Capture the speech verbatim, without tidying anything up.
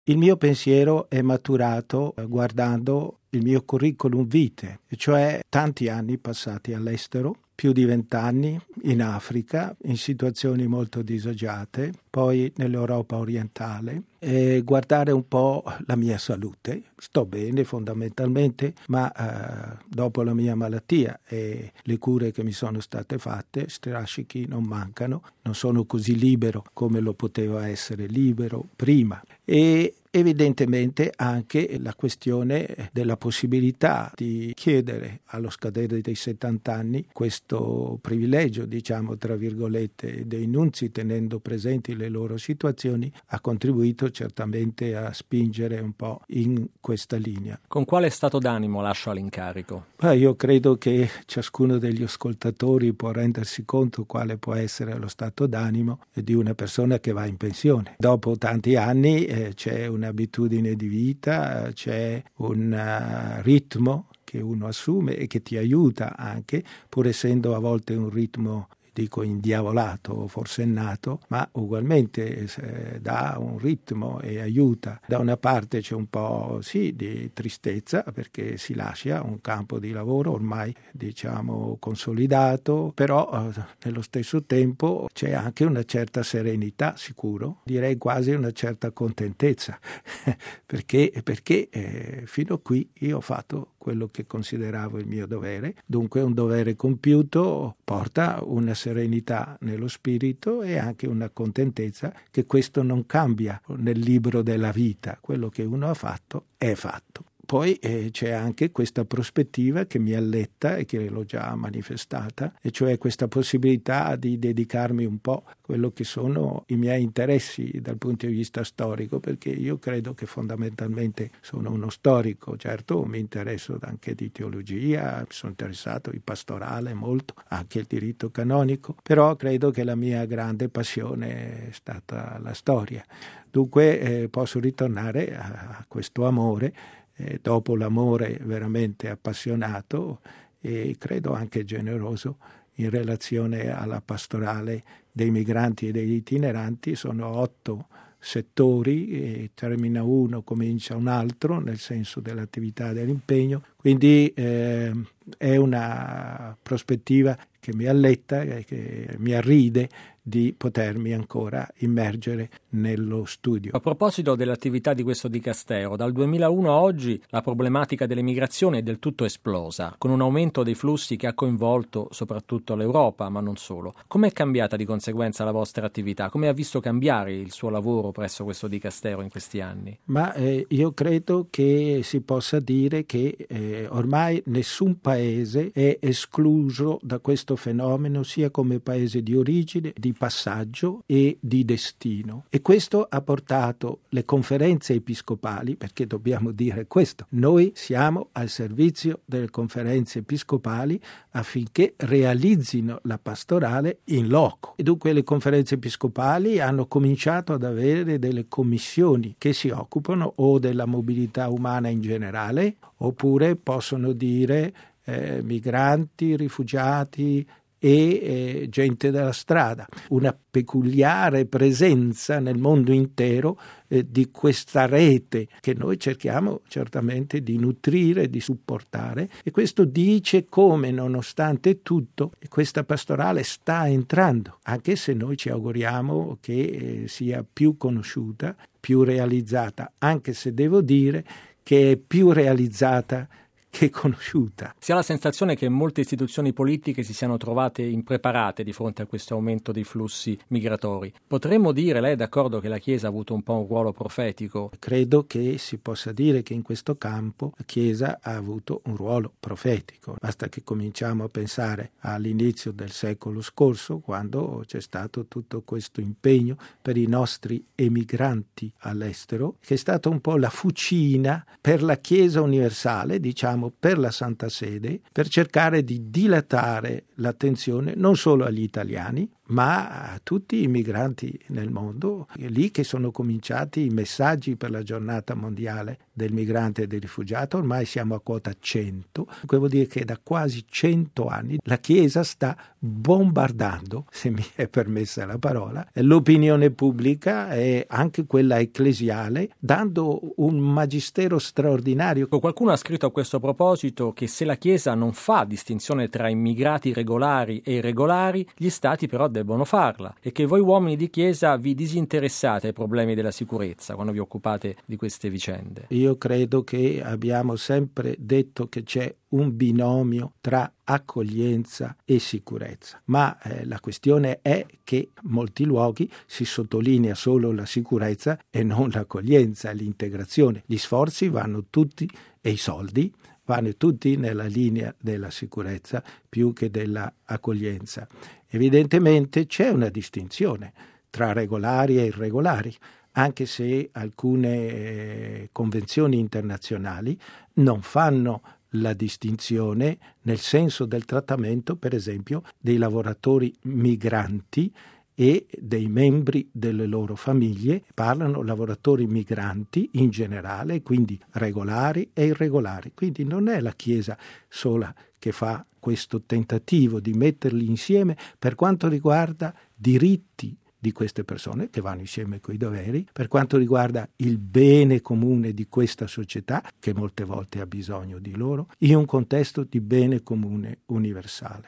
Il mio pensiero è maturato guardando il mio curriculum vitae, cioè tanti anni passati all'estero, più di vent'anni in Africa, in situazioni molto disagiate, poi nell'Europa orientale, e guardare un po' la mia salute. Sto bene fondamentalmente, ma eh, dopo la mia malattia e le cure che mi sono state fatte, strascichi non mancano, non sono così libero come lo potevo essere libero prima. E evidentemente anche la questione della possibilità di chiedere allo scadere dei settanta anni questo privilegio, diciamo tra virgolette, dei nunzi, tenendo presenti le loro situazioni, ha contribuito certamente a spingere un po' in questa linea. Con quale stato d'animo lascia l'incarico? Beh, io credo che ciascuno degli ascoltatori può rendersi conto quale può essere lo stato d'animo di una persona che va in pensione. Dopo tanti anni eh, c'è un'abitudine di vita, c'è un uh, ritmo che uno assume e che ti aiuta anche, pur essendo a volte un ritmo dico indiavolato o forsennato, ma ugualmente eh, dà un ritmo e aiuta. Da una parte c'è un po' sì di tristezza perché si lascia un campo di lavoro ormai diciamo consolidato, però eh, nello stesso tempo c'è anche una certa serenità, sicuro, direi quasi una certa contentezza perché, perché eh, fino a qui io ho fatto quello che consideravo il mio dovere, dunque un dovere compiuto porta una serenità nello spirito e anche una contentezza che questo non cambia nel libro della vita, quello che uno ha fatto è fatto. Poi eh, c'è anche questa prospettiva che mi alletta e che l'ho già manifestata, e cioè questa possibilità di dedicarmi un po' a quello che sono i miei interessi dal punto di vista storico, perché io credo che fondamentalmente sono uno storico. Certo, mi interesso anche di teologia, mi sono interessato di pastorale molto, anche il diritto canonico, però credo che la mia grande passione è stata la storia. Dunque eh, posso ritornare a, a questo amore, Eh, dopo l'amore veramente appassionato e credo anche generoso in relazione alla pastorale dei migranti e degli itineranti. Sono otto settori, e termina uno, comincia un altro, nel senso dell'attività dell'impegno, quindi eh, è una prospettiva che mi alletta e che mi arride di potermi ancora immergere nello studio. A proposito dell'attività di questo dicastero, dal duemilauno a oggi la problematica delle migrazioni è del tutto esplosa, con un aumento dei flussi che ha coinvolto soprattutto l'Europa, ma non solo. Come è cambiata di conseguenza la vostra attività? Come ha visto cambiare il suo lavoro presso questo dicastero in questi anni? Ma eh, io credo che si possa dire che eh, ormai nessun paese è escluso da questo fenomeno, sia come paese di origine, di passaggio e di destino. E questo ha portato le conferenze episcopali, perché dobbiamo dire questo, noi siamo al servizio delle conferenze episcopali affinché realizzino la pastorale in loco. E dunque le conferenze episcopali hanno cominciato ad avere delle commissioni che si occupano o della mobilità umana in generale, oppure possono dire eh, migranti, rifugiati e eh, gente della strada. Una peculiare presenza nel mondo intero eh, di questa rete che noi cerchiamo certamente di nutrire, di supportare, e questo dice come nonostante tutto questa pastorale sta entrando, anche se noi ci auguriamo che eh, sia più conosciuta, più realizzata, anche se devo dire che è più realizzata che conosciuta. Si ha la sensazione che molte istituzioni politiche si siano trovate impreparate di fronte a questo aumento dei flussi migratori. Potremmo dire, lei è d'accordo, che la Chiesa ha avuto un po' un ruolo profetico? Credo che si possa dire che in questo campo la Chiesa ha avuto un ruolo profetico. Basta che cominciamo a pensare all'inizio del secolo scorso, quando c'è stato tutto questo impegno per i nostri emigranti all'estero, che è stata un po' la fucina per la Chiesa universale, diciamo per la Santa Sede, per cercare di dilatare l'attenzione non solo agli italiani, ma a tutti i migranti nel mondo. È lì che sono cominciati i messaggi per la giornata mondiale del migrante e del rifugiato. Ormai siamo a quota cento, che vuol dire che da quasi cento anni la Chiesa sta bombardando, se mi è permessa la parola, l'opinione pubblica e anche quella ecclesiale, dando un magistero straordinario. Qualcuno ha scritto a questo proposito che se la Chiesa non fa distinzione tra immigrati regolari e irregolari, gli stati però debbono farla, e che voi uomini di Chiesa vi disinteressate ai problemi della sicurezza quando vi occupate di queste vicende. Io credo che abbiamo sempre detto che c'è un binomio tra accoglienza e sicurezza, ma eh, la questione è che in molti luoghi si sottolinea solo la sicurezza e non l'accoglienza, l'integrazione. Gli sforzi vanno tutti, e i soldi vanno tutti nella linea della sicurezza più che dell'accoglienza. Evidentemente c'è una distinzione tra regolari e irregolari, anche se alcune eh, convenzioni internazionali non fanno la distinzione nel senso del trattamento, per esempio, dei lavoratori migranti e dei membri delle loro famiglie. Parlano lavoratori migranti in generale, quindi regolari e irregolari. Quindi non è la Chiesa sola che fa questo tentativo di metterli insieme per quanto riguarda diritti di queste persone, che vanno insieme coi doveri, per quanto riguarda il bene comune di questa società, che molte volte ha bisogno di loro, in un contesto di bene comune universale.